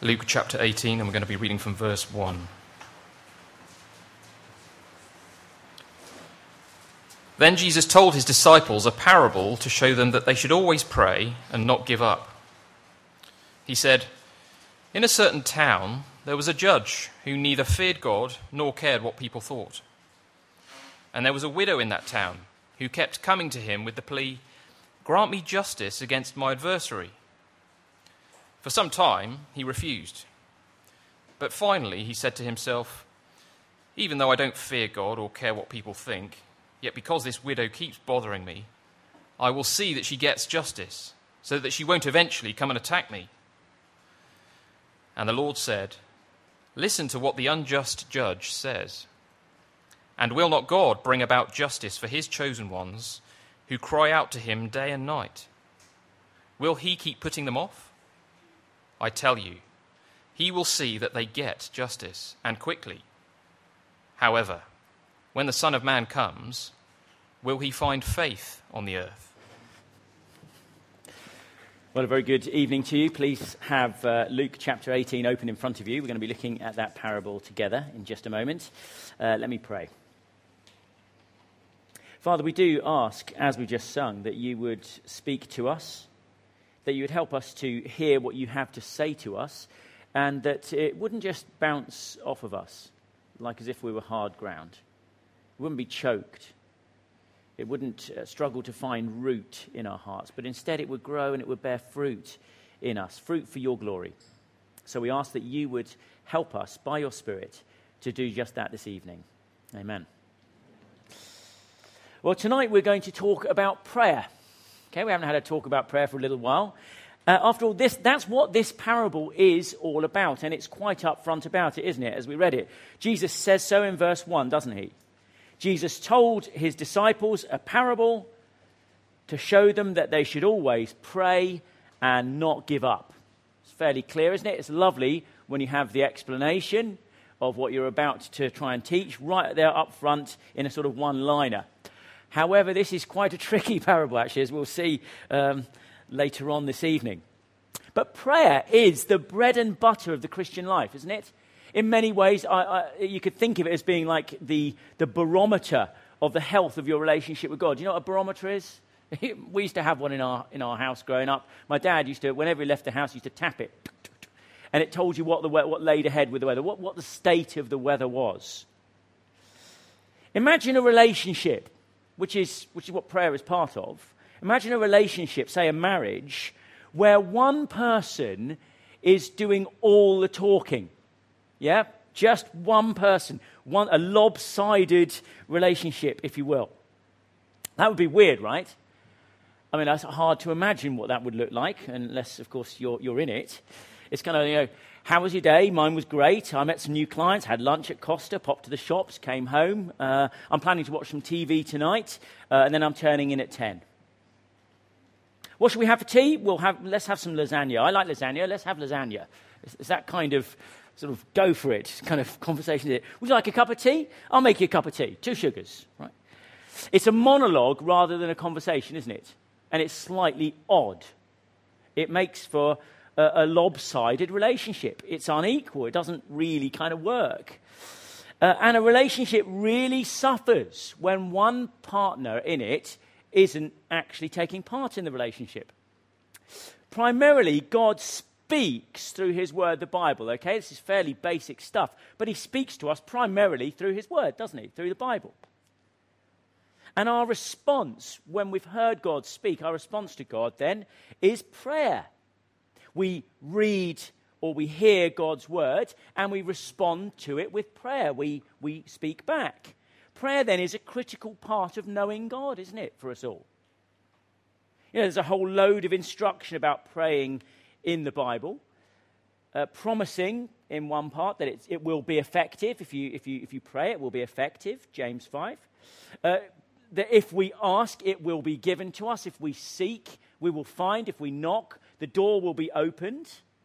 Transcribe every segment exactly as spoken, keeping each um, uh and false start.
Luke chapter eighteen, and we're going to be reading from verse one. Then Jesus told his disciples a parable to show them that they should always pray and not give up. He said, "In a certain town there was a judge who neither feared God nor cared what people thought. And there was a widow in that town who kept coming to him with the plea, 'Grant me justice against my adversary.' For some time he refused. But finally he said to himself, 'Even though I don't fear God or care what people think, yet because this widow keeps bothering me, I will see that she gets justice, so that she won't eventually come and attack me.' And the Lord said, 'Listen to what the unjust judge says. And will not God bring about justice for his chosen ones who cry out to him day and night? Will he keep putting them off? I tell you, he will see that they get justice, and quickly. However, when the Son of Man comes, will he find faith on the earth?'" Well, a very good evening to you. Please have uh, Luke chapter eighteen open in front of you. We're going to be looking at that parable together in just a moment. Uh, let me pray. Father, we do ask, as we just sung, that you would speak to us, that you would help us to hear what you have to say to us, and that it wouldn't just bounce off of us like as if we were hard ground. It wouldn't be choked. It wouldn't uh, struggle to find root in our hearts, but instead it would grow and it would bear fruit in us, fruit for your glory. So we ask that you would help us by your Spirit to do just that this evening. Amen. Well, tonight we're going to talk about prayer. Okay, we haven't had a talk about prayer for a little while. Uh, after all, this that's what this parable is all about, and it's quite upfront about it, isn't it, as we read it? Jesus says so in verse one, doesn't he? Jesus told his disciples a parable to show them that they should always pray and not give up. It's fairly clear, isn't it? It's lovely when you have the explanation of what you're about to try and teach right there up front in a sort of one-liner. However, this is quite a tricky parable, actually, as we'll see um, later on this evening. But prayer is the bread and butter of the Christian life, isn't it? In many ways, I, I, you could think of it as being like the, the barometer of the health of your relationship with God. Do you know what a barometer is? We used to have one in our in our house growing up. My dad used to, whenever he left the house, he used to tap it. And it told you what the what laid ahead with the weather, what, what the state of the weather was. Imagine a relationship, which is which is what prayer is part of. Imagine a relationship, say a marriage, where one person is doing all the talking. Yeah? Just one person. One a lopsided relationship, if you will. That would be weird, right? I mean, that's hard to imagine what that would look like, unless, of course, you're you're in it. It's kind of, you know, how was your day? Mine was great. I met some new clients, had lunch at Costa, popped to the shops, came home. Uh, I'm planning to watch some T V tonight, uh, and then I'm turning in at ten. What should we have for tea? We'll have. Let's have some lasagna. I like lasagna. Let's have lasagna. It's, it's that kind of sort of go for it kind of conversation. Would you like a cup of tea? I'll make you a cup of tea. Two sugars, right? It's a monologue rather than a conversation, isn't it? And it's slightly odd. It makes for a, a lopsided relationship. It's unequal. It doesn't really kind of work. Uh, and a relationship really suffers when one partner in it isn't actually taking part in the relationship. Primarily, God speaks through his word, the Bible, okay? This is fairly basic stuff. But he speaks to us primarily through his word, doesn't he? Through the Bible. And our response, when we've heard God speak, our response to God then is prayer. We read or we hear God's word and we respond to it with prayer. We, we speak back. Prayer then is a critical part of knowing God, isn't it, for us all? You know, there's a whole load of instruction about praying in the Bible, uh, promising in one part that it, it will be effective. If you, if you, if you pray, it will be effective, James five. Uh, that if we ask, it will be given to us. If we seek, we will find. If we knock, the door will be opened.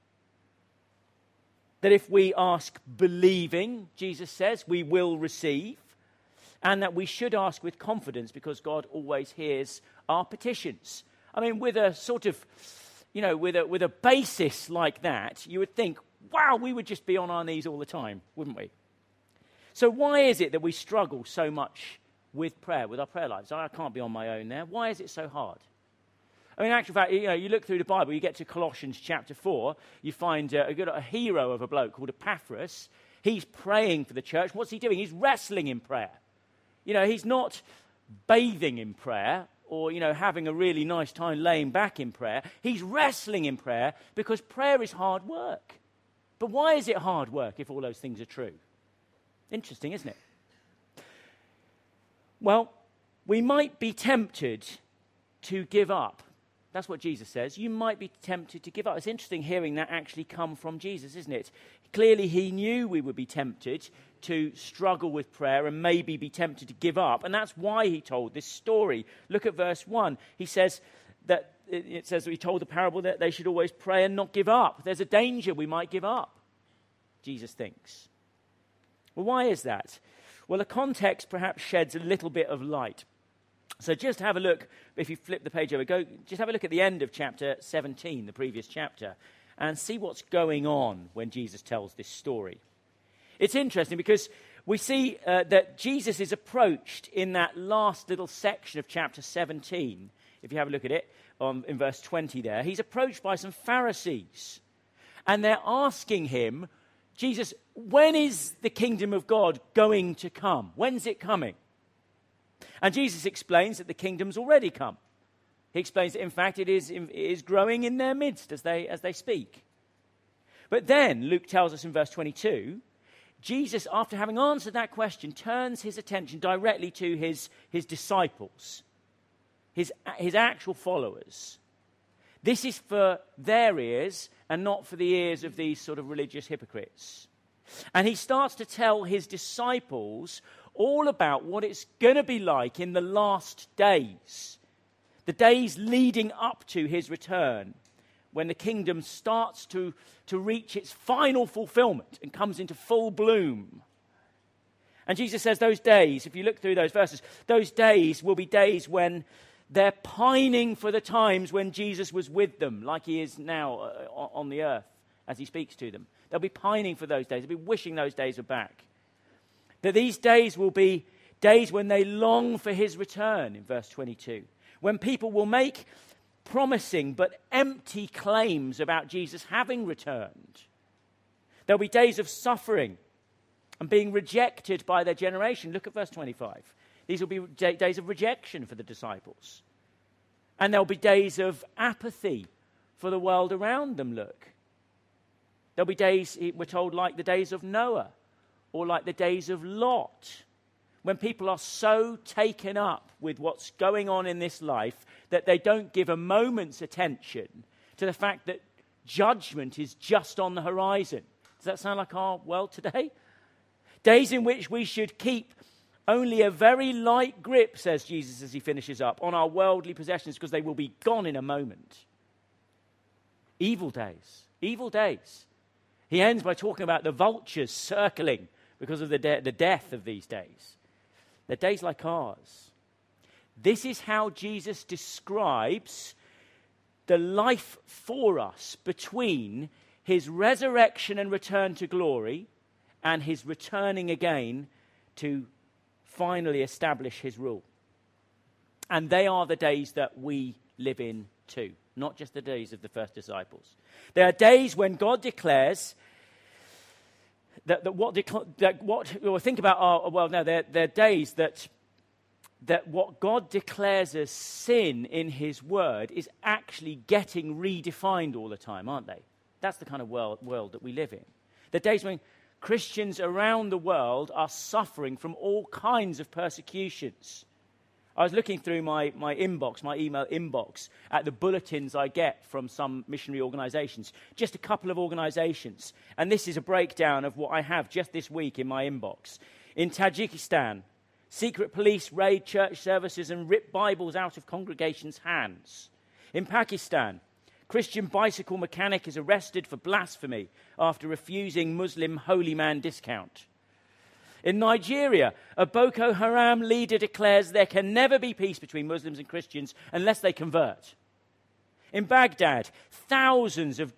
That if we ask believing, Jesus says, we will receive. And that we should ask with confidence because God always hears our petitions. I mean, with a sort of, you know, with a with a basis like that, you would think, wow, we would just be on our knees all the time, wouldn't we? So why is it that we struggle so much with prayer, with our prayer lives? I can't be on my own there. Why is it so hard? I mean, in actual fact, you know, you look through the Bible, you get to Colossians chapter four, you find uh, a, good, a hero of a bloke called Epaphras. He's praying for the church. What's he doing? He's wrestling in prayer. You know, he's not bathing in prayer or, you know, having a really nice time laying back in prayer. He's wrestling in prayer because prayer is hard work. But why is it hard work if all those things are true? Interesting, isn't it? Well, we might be tempted to give up. That's what Jesus says. You might be tempted to give up. It's interesting hearing that actually come from Jesus, isn't it? Clearly, he knew we would be tempted to struggle with prayer and maybe be tempted to give up. And that's why he told this story. Look at verse one. He says that it says that he told the parable that they should always pray and not give up. There's a danger we might give up, Jesus thinks. Well, why is that? Well, the context perhaps sheds a little bit of light. So just have a look, if you flip the page over, go, just have a look at the end of chapter seventeen, the previous chapter, and see what's going on when Jesus tells this story. It's interesting because we see uh, that Jesus is approached in that last little section of chapter seventeen. If you have a look at it, um, in verse twenty there, he's approached by some Pharisees, and they're asking him, Jesus, when is the kingdom of God going to come? When's it coming? And Jesus explains that the kingdom's already come. He explains that, in fact, it is, it is growing in their midst as they, as they speak. But then, Luke tells us in verse twenty-two, Jesus, after having answered that question, turns his attention directly to his, his disciples, his, his actual followers. This is for their ears and not for the ears of these sort of religious hypocrites. And he starts to tell his disciples all about what it's going to be like in the last days, the days leading up to his return, when the kingdom starts to, to reach its final fulfillment and comes into full bloom. And Jesus says those days, if you look through those verses, those days will be days when they're pining for the times when Jesus was with them, like he is now uh, on the earth as he speaks to them. They'll be pining for those days. They'll be wishing those days were back. That these days will be days when they long for his return, in verse twenty-two. When people will make promising but empty claims about Jesus having returned. There'll be days of suffering and being rejected by their generation. Look at verse twenty-five. These will be days of rejection for the disciples. And there'll be days of apathy for the world around them, look. There'll be days, we're told, like the days of Noah, or like the days of Lot, when people are so taken up with what's going on in this life that they don't give a moment's attention to the fact that judgment is just on the horizon. Does that sound like our world today? Days in which we should keep only a very light grip, says Jesus as he finishes up, on our worldly possessions because they will be gone in a moment. Evil days. Evil days. He ends by talking about the vultures circling because of the, de- the death of these days. They're days like ours. This is how Jesus describes the life for us between his resurrection and return to glory and his returning again to finally establish his rule. And they are the days that we live in too, not just the days of the first disciples. There are days when God declares that, that what, decla- that what or think about our, well, no, they're, they're days that, that what God declares as sin in his word is actually getting redefined all the time, aren't they? That's the kind of world, world that we live in. The days when Christians around the world are suffering from all kinds of persecutions. I was looking through my, my inbox, my email inbox, at the bulletins I get from some missionary organizations, just a couple of organizations. And this is a breakdown of what I have just this week in my inbox. In Tajikistan, secret police raid church services and rip Bibles out of congregations' hands. In Pakistan, Christian bicycle mechanic is arrested for blasphemy after refusing Muslim holy man discount. In Nigeria, a Boko Haram leader declares there can never be peace between Muslims and Christians unless they convert. In Baghdad, thousands of dis-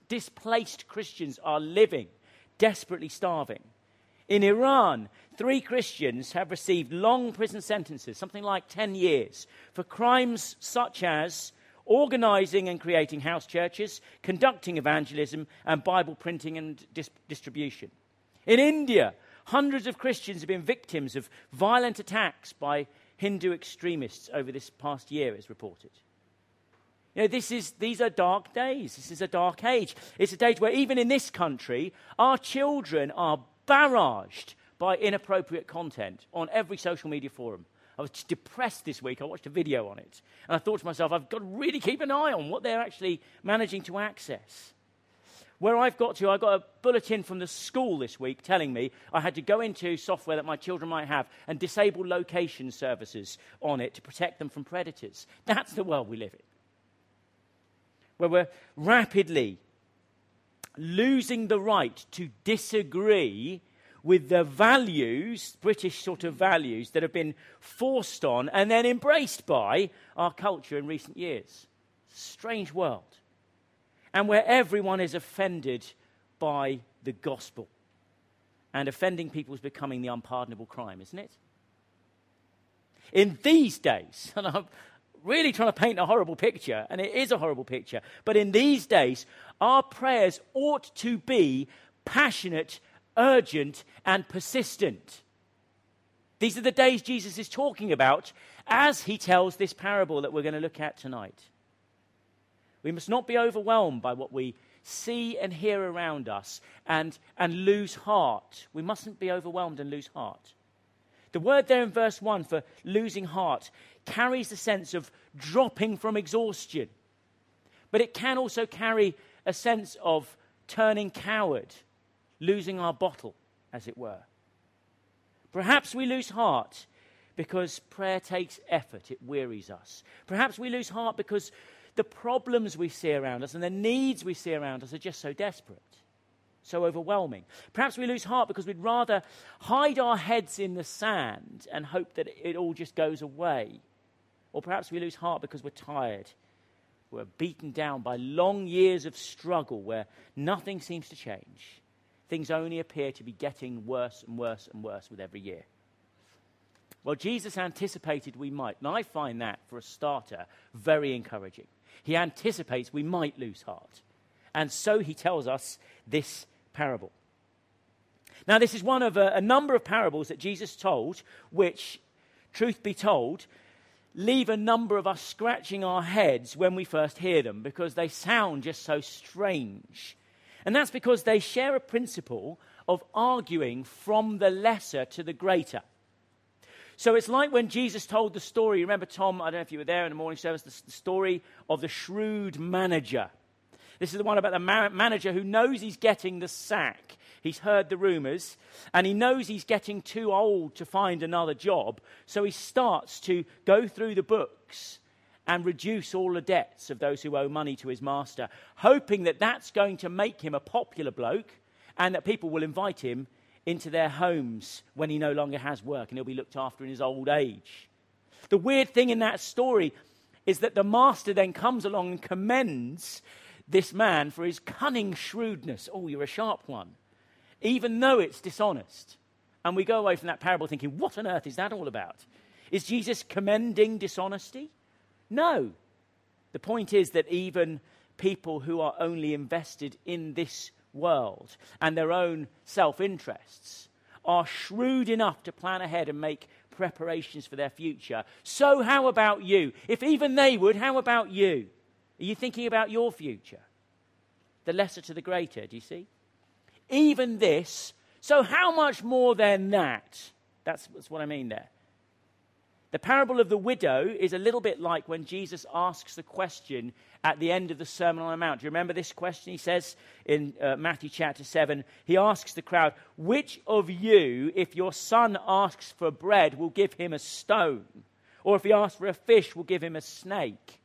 displaced Christians are living, desperately starving. In Iran, three Christians have received long prison sentences, something like ten years, for crimes such as organizing and creating house churches, conducting evangelism, and Bible printing and dis- distribution. In India, hundreds of Christians have been victims of violent attacks by Hindu extremists over this past year, as reported. You know, this is, these are dark days. This is a dark age. It's a age where even in this country, our children are barraged by inappropriate content on every social media forum. I was depressed this week. I watched a video on it. And I thought to myself, I've got to really keep an eye on what they're actually managing to access. Where I've got to, I got a bulletin from the school this week telling me I had to go into software that my children might have and disable location services on it to protect them from predators. That's the world we live in. Where we're rapidly losing the right to disagree with the values, British sort of values, that have been forced on and then embraced by our culture in recent years. Strange world. And where everyone is offended by the gospel. And offending people is becoming the unpardonable crime, isn't it? In these days, and I'm really trying to paint a horrible picture, and it is a horrible picture, but in these days, our prayers ought to be passionate, urgent, and persistent. These are the days Jesus is talking about as he tells this parable that we're going to look at tonight. We must not be overwhelmed by what we see and hear around us and, and lose heart. We mustn't be overwhelmed and lose heart. The word there in verse one for losing heart carries the sense of dropping from exhaustion. But it can also carry a sense of turning coward, losing our bottle, as it were. Perhaps we lose heart because prayer takes effort, it wearies us. Perhaps we lose heart because the problems we see around us and the needs we see around us are just so desperate, so overwhelming. Perhaps we lose heart because we'd rather hide our heads in the sand and hope that it all just goes away. Or perhaps we lose heart because we're tired. We're beaten down by long years of struggle where nothing seems to change. Things only appear to be getting worse and worse and worse with every year. Well, Jesus anticipated we might, and I find that, for a starter, very encouraging. He anticipates we might lose heart. And so he tells us this parable. Now, this is one of a, a number of parables that Jesus told, which, truth be told, leave a number of us scratching our heads when we first hear them, because they sound just so strange. And that's because they share a principle of arguing from the lesser to the greater. So it's like when Jesus told the story, remember, Tom, I don't know if you were there in the morning service, the, the story of the shrewd manager. This is the one about the ma- manager who knows he's getting the sack. He's heard the rumors, and he knows he's getting too old to find another job, so he starts to go through the books and reduce all the debts of those who owe money to his master, hoping that that's going to make him a popular bloke and that people will invite him into their homes when he no longer has work and he'll be looked after in his old age. The weird thing in that story is that the master then comes along and commends this man for his cunning shrewdness. Oh, you're a sharp one. Even though it's dishonest. And we go away from that parable thinking, what on earth is that all about? Is Jesus commending dishonesty? No. The point is that even people who are only invested in this world and their own self-interests are shrewd enough to plan ahead and make preparations for their future. So how about you? If even they would, how about you? Are you thinking about your future? The lesser to the greater, do you see? Even this, so how much more than that? That's, that's what I mean there. The parable of the widow is a little bit like when Jesus asks the question at the end of the Sermon on the Mount. Do you remember this question? He says in uh, Matthew chapter seven, he asks the crowd, which of you, if your son asks for bread, will give him a stone? Or if he asks for a fish, will give him a snake?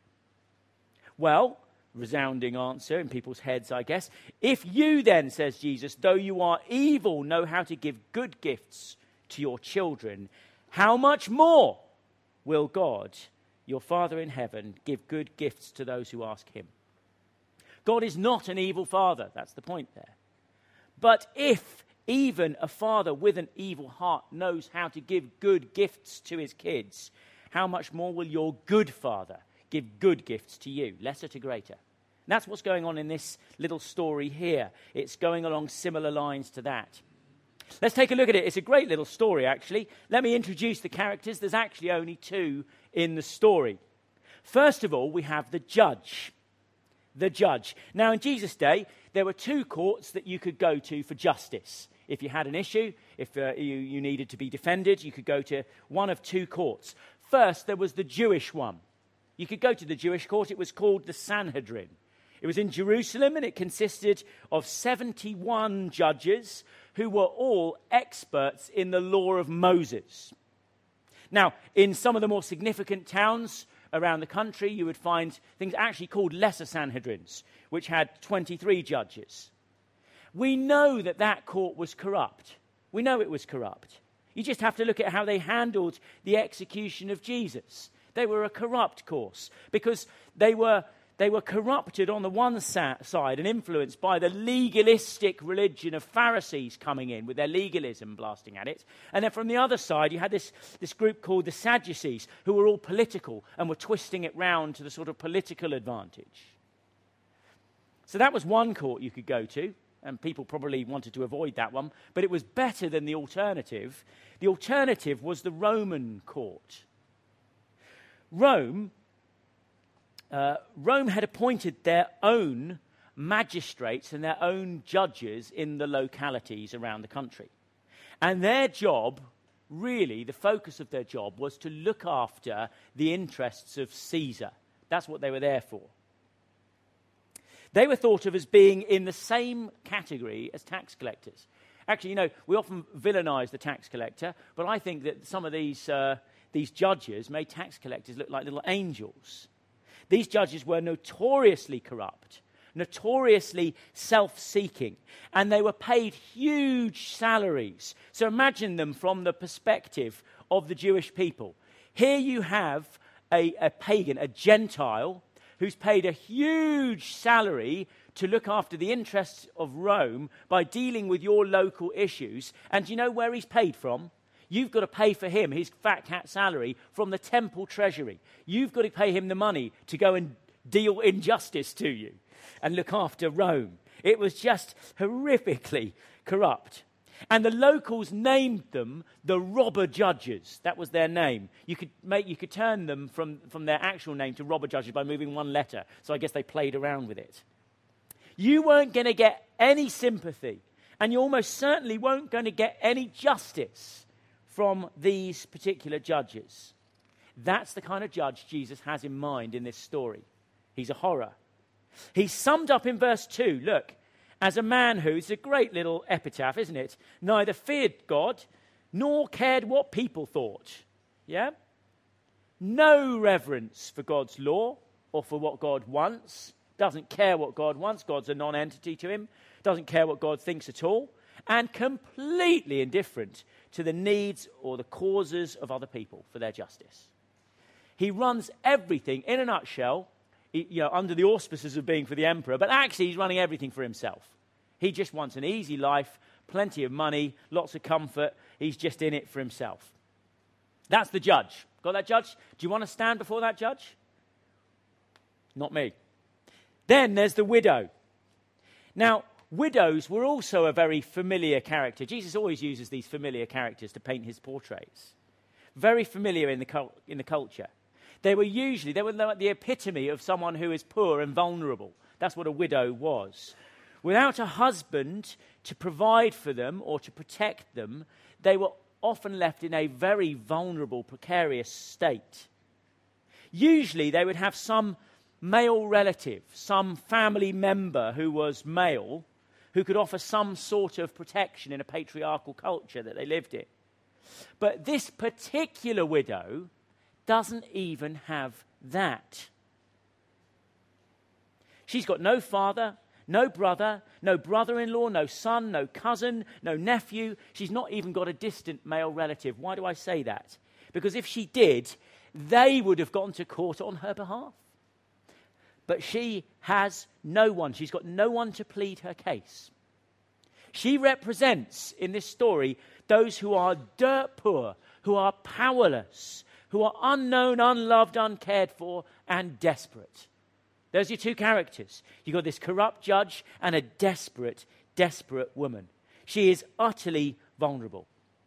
Well, resounding answer in people's heads, I guess. If you then, says Jesus, though you are evil, know how to give good gifts to your children, how much more will God, your Father in heaven, give good gifts to those who ask him? God is not an evil father. That's the point there. But if even a father with an evil heart knows how to give good gifts to his kids, how much more will your good father give good gifts to you, lesser to greater? And that's what's going on in this little story here. It's going along similar lines to that. Let's take a look at it. It's a great little story, actually. Let me introduce the characters. There's actually only two in the story. First of all, we have the judge. The judge. Now, in Jesus' day, there were two courts that you could go to for justice. If you had an issue, if uh, you, you needed to be defended, you could go to one of two courts. First, there was the Jewish one. You could go to the Jewish court. It was called the Sanhedrin. It was in Jerusalem, and it consisted of seventy-one judges who were all experts in the law of Moses. Now, in some of the more significant towns around the country, you would find things actually called lesser Sanhedrins, which had twenty-three judges. We know that that court was corrupt. We know it was corrupt. You just have to look at how they handled the execution of Jesus. They were a corrupt course because they were they were corrupted on the one sa- side and influenced by the legalistic religion of Pharisees coming in with their legalism blasting at it. And then from the other side, you had this, this group called the Sadducees, who were all political and were twisting it round to the sort of political advantage. So that was one court you could go to, and people probably wanted to avoid that one, but it was better than the alternative. The alternative was the Roman court. Rome, uh, Rome had appointed their own magistrates and their own judges in the localities around the country. And their job, really, the focus of their job was to look after the interests of Caesar. That's what they were there for. They were thought of as being in the same category as tax collectors. Actually, you know, we often villainize the tax collector, but I think that some of these uh, these judges made tax collectors look like little angels. These judges were notoriously corrupt, notoriously self-seeking, and they were paid huge salaries. So imagine them from the perspective of the Jewish people. Here you have a, a pagan, a Gentile, who's paid a huge salary to look after the interests of Rome by dealing with your local issues. And do you know where he's paid from? You've got to pay for him his fat cat salary from the temple treasury. You've got to pay him the money to go and deal injustice to you and look after Rome. It was just horrifically corrupt. And the locals named them the robber judges. That was their name. You could make, you could turn them from, from their actual name to robber judges by moving one letter. So I guess they played around with it. You weren't going to get any sympathy, and you almost certainly weren't going to get any justice from these particular judges. That's the kind of judge Jesus has in mind in this story. He's a horror. He's summed up in verse two. Look. As a man who, it's a great little epitaph, isn't it? Neither feared God, nor cared what people thought. Yeah? No reverence for God's law or for what God wants. Doesn't care what God wants. God's a non-entity to him. Doesn't care what God thinks at all. And completely indifferent to the needs or the causes of other people for their justice. He runs everything, in a nutshell, you know, under the auspices of being for the emperor, but actually he's running everything for himself. He just wants an easy life, plenty of money, lots of comfort. He's just in it for himself. That's the judge. Got that judge? Do you want to stand before that judge? Not me. Then there's the widow. Now, widows were also a very familiar character. Jesus always uses these familiar characters to paint his portraits. Very familiar in the cult- in the culture. They were usually, they were like the epitome of someone who is poor and vulnerable. That's what a widow was. Without a husband to provide for them or to protect them, they were often left in a very vulnerable, precarious state. Usually they would have some male relative, some family member who was male, who could offer some sort of protection in a patriarchal culture that they lived in. But this particular widow doesn't even have that. She's got no father, no brother, no brother-in-law, no son, no cousin, no nephew. She's not even got a distant male relative. Why do I say that? Because if she did, they would have gone to court on her behalf. but she has no one. She's got no one to plead her case. She represents, in this story, those who are dirt poor, who are powerless, who are unknown, unloved, uncared for, and desperate. Those are your two characters. You've got this corrupt judge and a desperate, desperate woman. She is utterly vulnerable.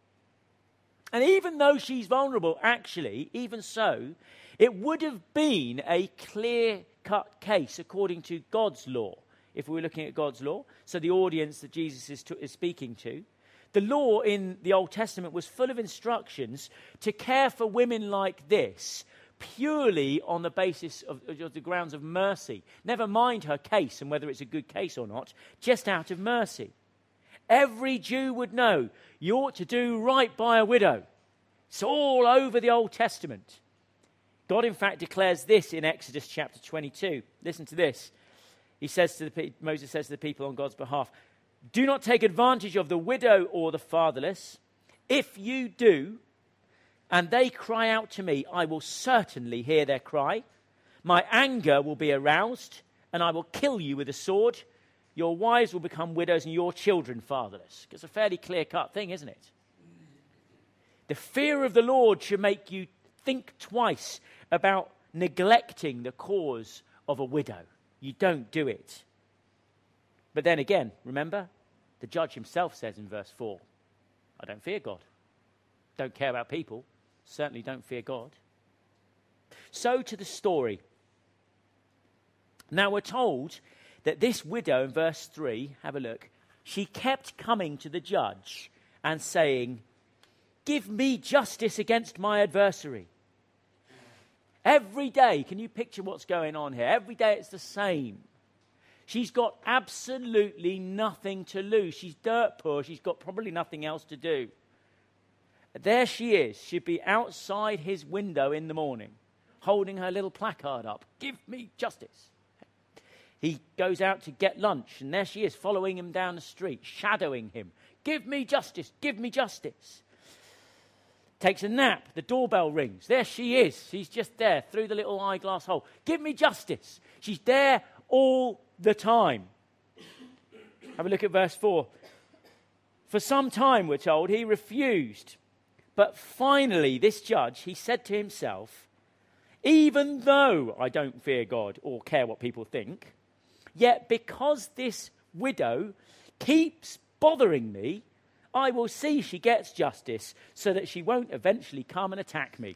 And even though she's vulnerable, actually, even so, it would have been a clear-cut case according to God's law, if we were looking at God's law, so the audience that Jesus is, to, is speaking to. The law in the Old Testament was full of instructions to care for women like this purely on the basis of, of the grounds of mercy. Never mind her case and whether it's a good case or not, just out of mercy. Every Jew would know you ought to do right by a widow. It's all over the Old Testament. God, in fact, declares this in Exodus chapter twenty-two. Listen to this. He says to the Moses says to the people on God's behalf, "Do not take advantage of the widow or the fatherless. If you do, and they cry out to me, I will certainly hear their cry. My anger will be aroused, and I will kill you with a sword. Your wives will become widows, and your children fatherless." It's a fairly clear-cut thing, isn't it? The fear of the Lord should make you think twice about neglecting the cause of a widow. You don't do it. But then again, remember, the judge himself says in verse four, I don't fear God. Don't care about people. Certainly don't fear God. So to the story. Now we're told that this widow in verse three, have a look, she kept coming to the judge and saying, "Give me justice against my adversary." Every day, can you picture what's going on here? Every day it's the same. She's got absolutely nothing to lose. She's dirt poor. She's got probably nothing else to do. There she is. She'd be outside his window in the morning, holding her little placard up. "Give me justice." He goes out to get lunch, and there she is, following him down the street, shadowing him. "Give me justice. Give me justice." Takes a nap. The doorbell rings. There she is. She's just there through the little eyeglass hole. "Give me justice." She's there all the time. Have a look at verse four. For some time, we're told, he refused. But finally, this judge, he said to himself, "Even though I don't fear God or care what people think, yet because this widow keeps bothering me, I will see she gets justice so that she won't eventually come and attack me."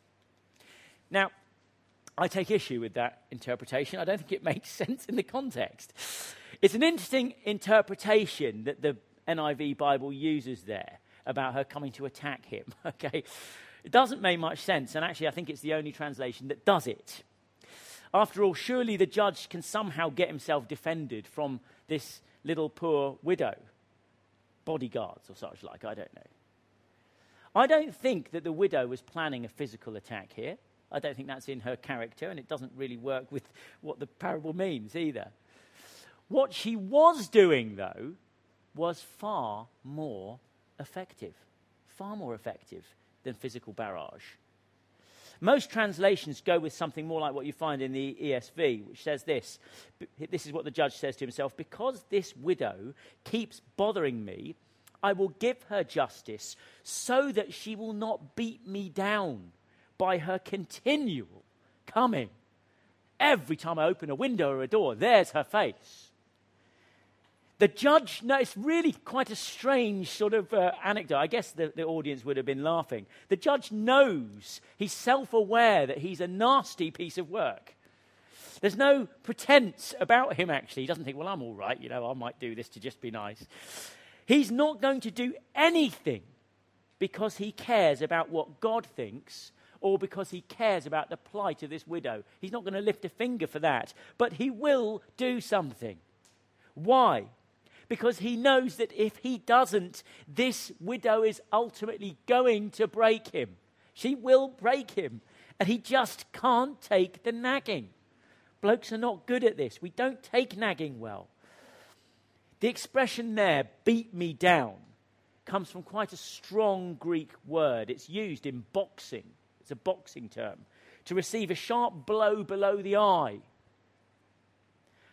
Now, I take issue with that interpretation. I don't think it makes sense in the context. It's an interesting interpretation that the N I V Bible uses there about her coming to attack him. Okay, it doesn't make much sense, and actually I think it's the only translation that does it. After all, surely the judge can somehow get himself defended from this little poor widow. Bodyguards or such like, I don't know. I don't think that the widow was planning a physical attack here. I don't think that's in her character, and it doesn't really work with what the parable means either. What she was doing, though, was far more effective. Far more effective than physical barrage. Most translations go with something more like what you find in the E S V, which says this. This is what the judge says to himself. "Because this widow keeps bothering me, I will give her justice so that she will not beat me down by her continual coming. Every time I open a window or a door, there's her face." The judge, no, it's really quite a strange sort of uh, anecdote. I guess the, the audience would have been laughing. The judge knows, he's self-aware that he's a nasty piece of work. There's no pretense about him, actually. He doesn't think, well, I'm all right, you know, I might do this to just be nice. He's not going to do anything because he cares about what God thinks or because he cares about the plight of this widow. He's not going to lift a finger for that, but he will do something. Why? Because he knows that if he doesn't, this widow is ultimately going to break him. She will break him. And he just can't take the nagging. Blokes are not good at this. We don't take nagging well. The expression there, "beat me down," comes from quite a strong Greek word. It's used in boxing. It's a boxing term. To receive a sharp blow below the eye.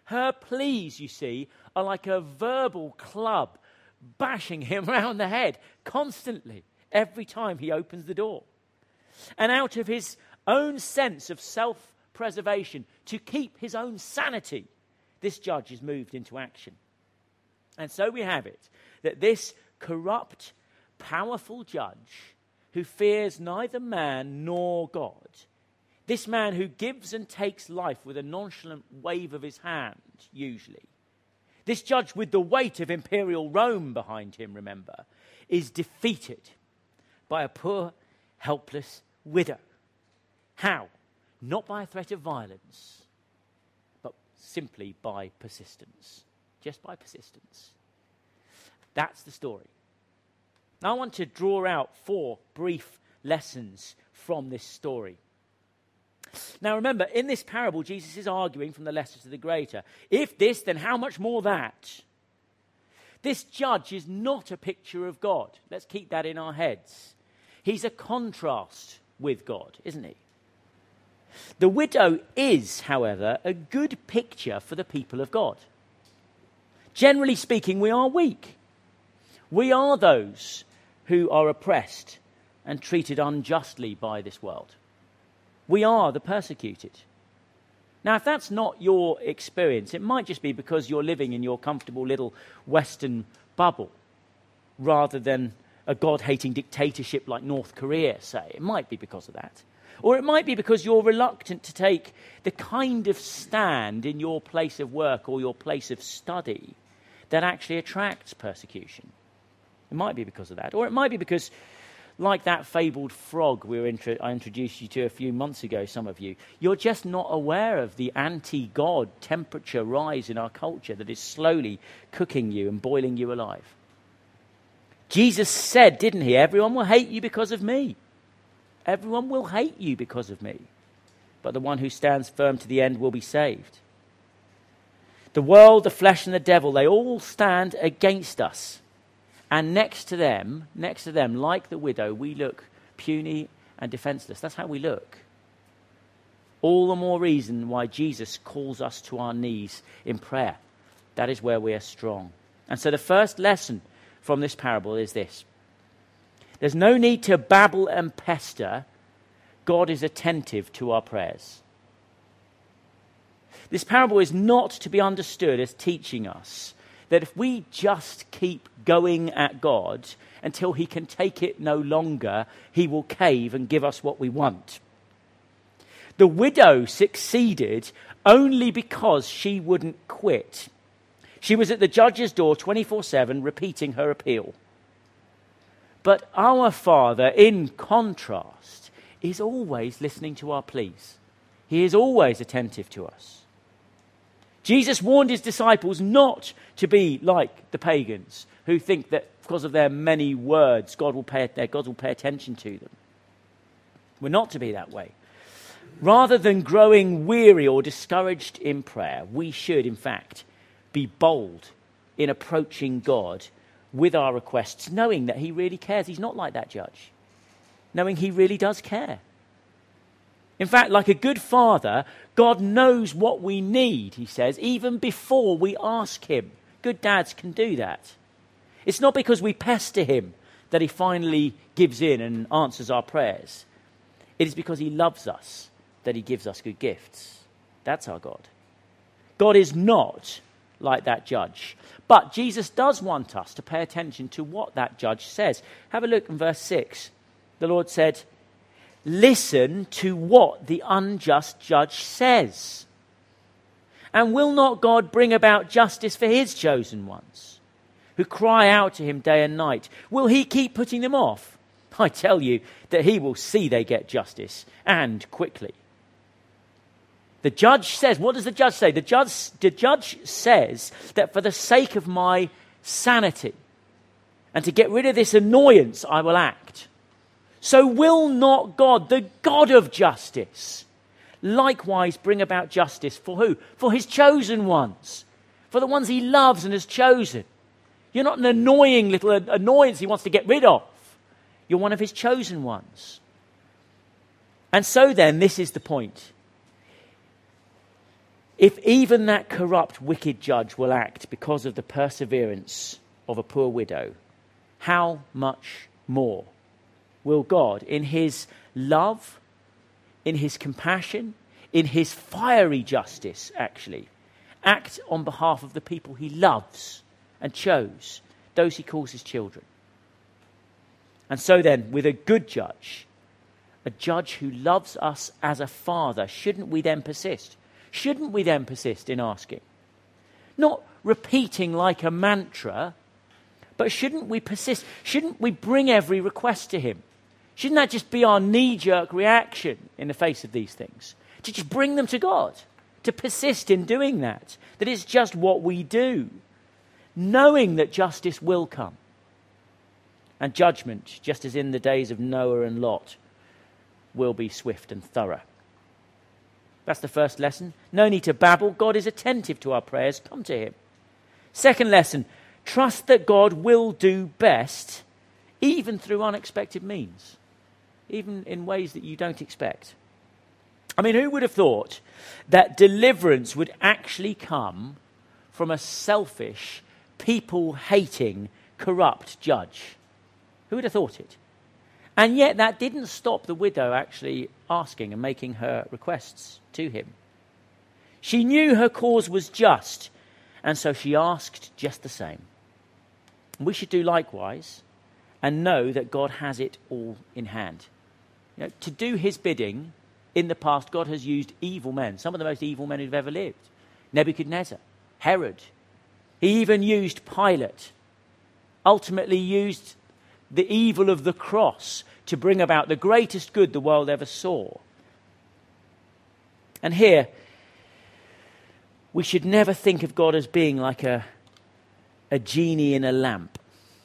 Her pleas, you see, are like a verbal club bashing him round the head constantly, every time he opens the door. And out of his own sense of self-preservation, to keep his own sanity, this judge is moved into action. And so we have it, that this corrupt, powerful judge who fears neither man nor God, this man who gives and takes life with a nonchalant wave of his hand, usually, this judge with the weight of imperial Rome behind him, remember, is defeated by a poor, helpless widow. How? Not by a threat of violence, but simply by persistence. Just by persistence. That's the story. Now I want to draw out four brief lessons from this story. Now remember, in this parable, Jesus is arguing from the lesser to the greater. If this, then how much more that? This judge is not a picture of God. Let's keep that in our heads. He's a contrast with God, isn't he? The widow is, however, a good picture for the people of God. Generally speaking, we are weak. We are those who are oppressed and treated unjustly by this world. We are the persecuted. Now, if that's not your experience, it might just be because you're living in your comfortable little Western bubble rather than a God-hating dictatorship like North Korea, say. It might be because of that. Or it might be because you're reluctant to take the kind of stand in your place of work or your place of study that actually attracts persecution. It might be because of that. Or it might be because, like that fabled frog we were intro- I introduced you to a few months ago, some of you, you're just not aware of the anti-God temperature rise in our culture that is slowly cooking you and boiling you alive. Jesus said, didn't he, everyone will hate you because of me. Everyone will hate you because of me. But the one who stands firm to the end will be saved. The world, the flesh, and the devil, they all stand against us. And next to them, next to them, like the widow, we look puny and defenseless. That's how we look. All the more reason why Jesus calls us to our knees in prayer. That is where we are strong. And so the first lesson from this parable is this. There's no need to babble and pester. God is attentive to our prayers. This parable is not to be understood as teaching us that if we just keep going at God until he can take it no longer, he will cave and give us what we want. The widow succeeded only because she wouldn't quit. She was at the judge's door twenty-four seven repeating her appeal. But our Father, in contrast, is always listening to our pleas. He is always attentive to us. Jesus warned his disciples not to be like the pagans who think that because of their many words, God will pay, their God will pay attention to them. We're not to be that way. Rather than growing weary or discouraged in prayer, we should, in fact, be bold in approaching God with our requests, knowing that he really cares. He's not like that judge. Knowing he really does care. In fact, like a good father, God knows what we need, he says, even before we ask him. Good dads can do that. It's not because we pester him that he finally gives in and answers our prayers. It is because he loves us that he gives us good gifts. That's our God. God is not like that judge. But Jesus does want us to pay attention to what that judge says. Have a look in verse six. The Lord said, listen to what the unjust judge says. And will not God bring about justice for his chosen ones, who cry out to him day and night? Will he keep putting them off? I tell you that he will see they get justice, and quickly. The judge says, what does the judge say? The judge, the judge says that for the sake of my sanity and to get rid of this annoyance, I will act. So will not God, the God of justice, likewise bring about justice for who? For his chosen ones. For the ones he loves and has chosen. You're not an annoying little annoyance he wants to get rid of. You're one of his chosen ones. And so then, this is the point. If even that corrupt, wicked judge will act because of the perseverance of a poor widow, how much more will God, in his love, in his compassion, in his fiery justice, actually, act on behalf of the people he loves and chose, those he calls his children. And so then, with a good judge, a judge who loves us as a father, shouldn't we then persist? Shouldn't we then persist in asking? Not repeating like a mantra, but shouldn't we persist? Shouldn't we bring every request to him? Shouldn't that just be our knee-jerk reaction in the face of these things? To just bring them to God, to persist in doing that, that it's just what we do, knowing that justice will come. And judgment, just as in the days of Noah and Lot, will be swift and thorough. That's the first lesson. No need to babble. God is attentive to our prayers. Come to him. Second lesson, trust that God will do best, even through unexpected means, even in ways that you don't expect. I mean, who would have thought that deliverance would actually come from a selfish, people-hating, corrupt judge? Who would have thought it? And yet that didn't stop the widow actually asking and making her requests to him. She knew her cause was just, and so she asked just the same. We should do likewise and know that God has it all in hand. You know, to do his bidding, in the past, God has used evil men, some of the most evil men who've ever lived. Nebuchadnezzar, Herod. He even used Pilate, ultimately used the evil of the cross to bring about the greatest good the world ever saw. And here, we should never think of God as being like a, a genie in a lamp.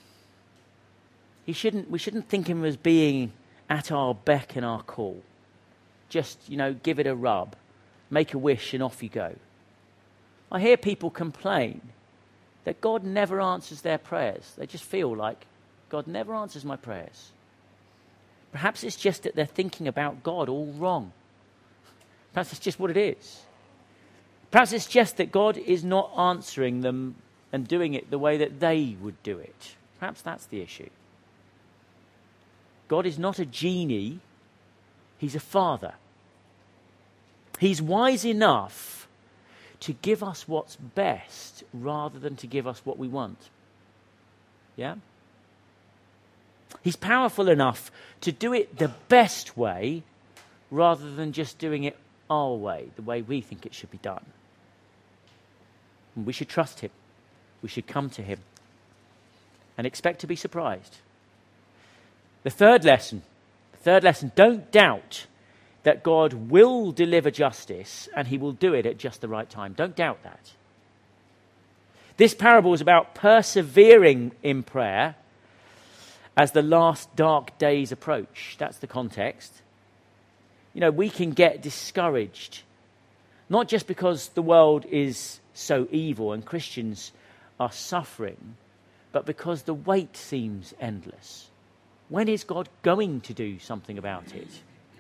He shouldn't, we shouldn't think of him as being at our beck and our call. Just, you know, give it a rub, make a wish and off you go. I hear people complain that God never answers their prayers. They just feel like God never answers my prayers. Perhaps it's just that they're thinking about God all wrong. Perhaps it's just what it is. Perhaps it's just that God is not answering them and doing it the way that they would do it. Perhaps that's the issue. God is not a genie. He's a father. He's wise enough to give us what's best rather than to give us what we want. Yeah? He's powerful enough to do it the best way rather than just doing it our way, the way we think it should be done. And we should trust him. We should come to him and expect to be surprised. The third lesson, the third lesson, don't doubt that God will deliver justice and he will do it at just the right time. Don't doubt that. This parable is about persevering in prayer as the last dark days approach. That's the context. You know, we can get discouraged, not just because the world is so evil and Christians are suffering, but because the wait seems endless. When is God going to do something about it?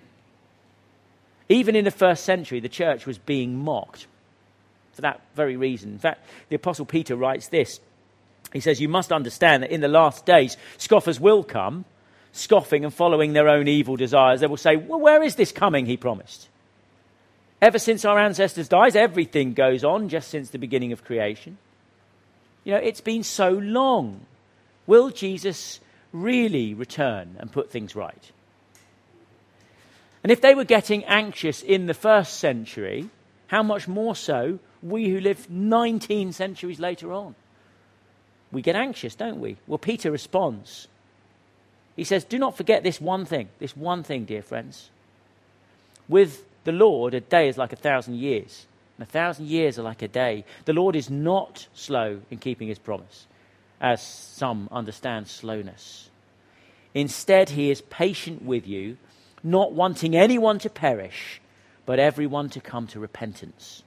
Even in the first century, the church was being mocked for that very reason. In fact, the Apostle Peter writes this. He says, you must understand that in the last days, scoffers will come, scoffing and following their own evil desires. They will say, well, where is this coming, he promised? Ever since our ancestors died, everything goes on just since the beginning of creation. You know, it's been so long. Will Jesus really return and put things right? And if they were getting anxious in the first century, how much more so we who live nineteen centuries later on? We get anxious, don't we? Well, Peter responds. He says, do not forget this one thing, this one thing, dear friends. With the Lord, a day is like a thousand years, and a thousand years are like a day. The Lord is not slow in keeping his promise, as some understand slowness. Instead, he is patient with you, not wanting anyone to perish, but everyone to come to repentance.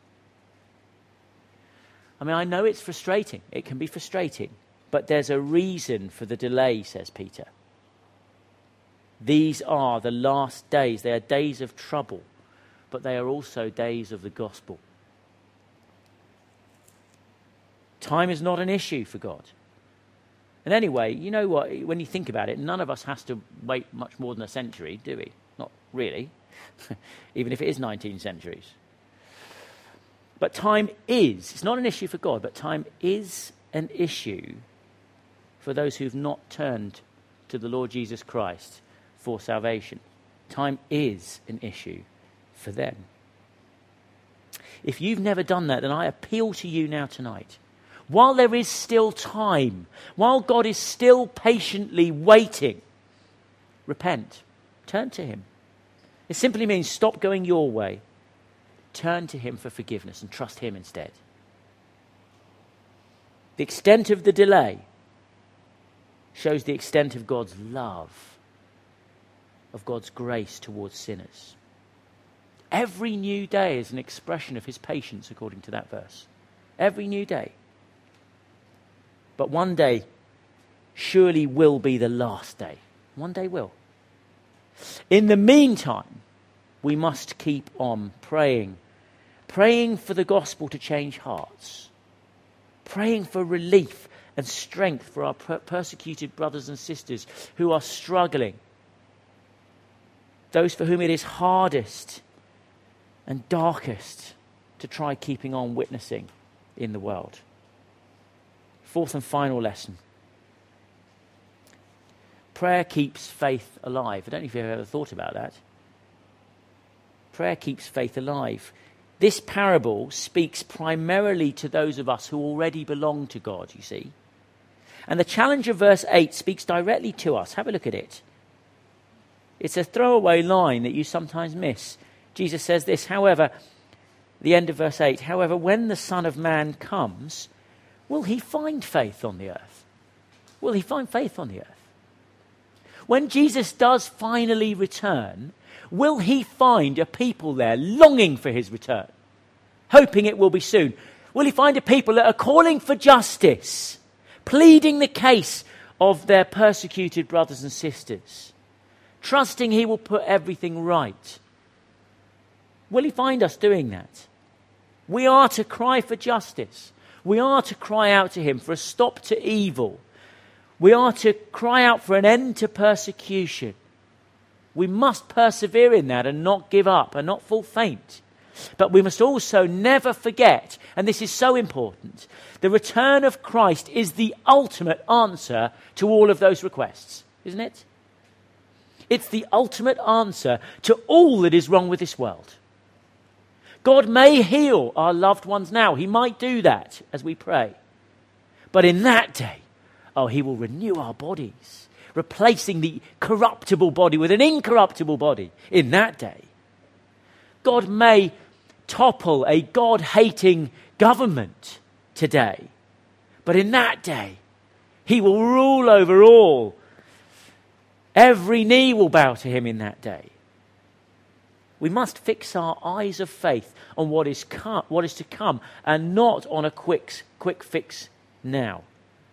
I mean, I know it's frustrating. It can be frustrating. But there's a reason for the delay, says Peter. These are the last days. They are days of trouble, but they are also days of the gospel. Time is not an issue for God. And anyway, you know what, when you think about it, none of us has to wait much more than a century, do we? Not really, even if it is nineteen centuries. But time is, it's not an issue for God, but time is an issue for those who've not turned to the Lord Jesus Christ for salvation. Time is an issue for them. If you've never done that, then I appeal to you now tonight. While there is still time, while God is still patiently waiting, repent. Turn to him. It simply means stop going your way. Turn to him for forgiveness and trust him instead. The extent of the delay shows the extent of God's love, of God's grace towards sinners. Every new day is an expression of his patience, according to that verse. Every new day. But one day surely will be the last day. One day will. In the meantime, we must keep on praying. Praying for the gospel to change hearts. Praying for relief and strength for our per- persecuted brothers and sisters who are struggling. Those for whom it is hardest and darkest to try keeping on witnessing in the world. Fourth and final lesson. Prayer keeps faith alive. I don't know if you've ever thought about that. Prayer keeps faith alive. This parable speaks primarily to those of us who already belong to God, you see. And the challenge of verse eight speaks directly to us. Have a look at it. It's a throwaway line that you sometimes miss. Jesus says this, however, the end of verse eight, however, when the Son of Man comes, will he find faith on the earth? Will he find faith on the earth? When Jesus does finally return, will he find a people there longing for his return, hoping it will be soon? Will he find a people that are calling for justice, pleading the case of their persecuted brothers and sisters, trusting he will put everything right? Will he find us doing that? We are to cry for justice. We are to cry out to him for a stop to evil. We are to cry out for an end to persecution. We must persevere in that and not give up and not fall faint. But we must also never forget, and this is so important, the return of Christ is the ultimate answer to all of those requests, isn't it? It's the ultimate answer to all that is wrong with this world. God may heal our loved ones now. He might do that as we pray. But in that day, oh, he will renew our bodies, replacing the corruptible body with an incorruptible body in that day. God may topple a God-hating government today, but in that day, he will rule over all. Every knee will bow to him in that day. We must fix our eyes of faith on what is co- what is to come and not on a quick, quick fix now.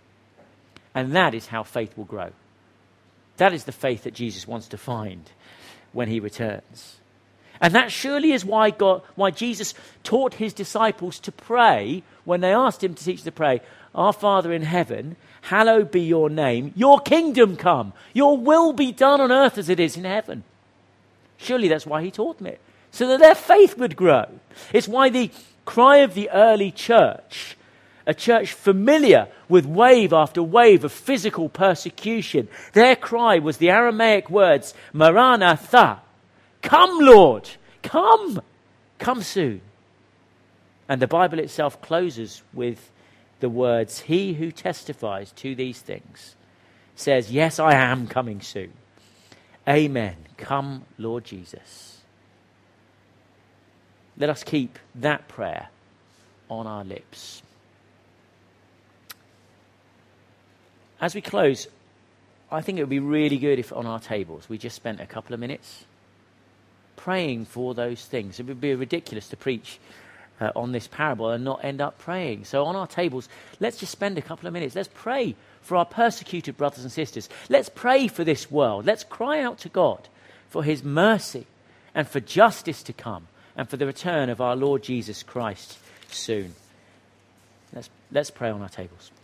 And that is how faith will grow. That is the faith that Jesus wants to find when he returns. And that surely is why God, why Jesus taught his disciples to pray when they asked him to teach to pray, Our Father in heaven, hallowed be your name, your kingdom come, your will be done on earth as it is in heaven. Surely that's why he taught them it, so that their faith would grow. It's why the cry of the early church, a church familiar with wave after wave of physical persecution, their cry was the Aramaic words, Maranatha, come Lord, come, come soon. And the Bible itself closes with the words, he who testifies to these things says, yes, I am coming soon. Amen. Come, Lord Jesus. Let us keep that prayer on our lips. As we close, I think it would be really good if on our tables we just spent a couple of minutes praying for those things. It would be ridiculous to preach uh, on this parable and not end up praying. So on our tables, let's just spend a couple of minutes. Let's pray for our persecuted brothers and sisters. Let's pray for this world. Let's cry out to God for his mercy and for justice to come and for the return of our Lord Jesus Christ soon. Let's Let's pray on our tables.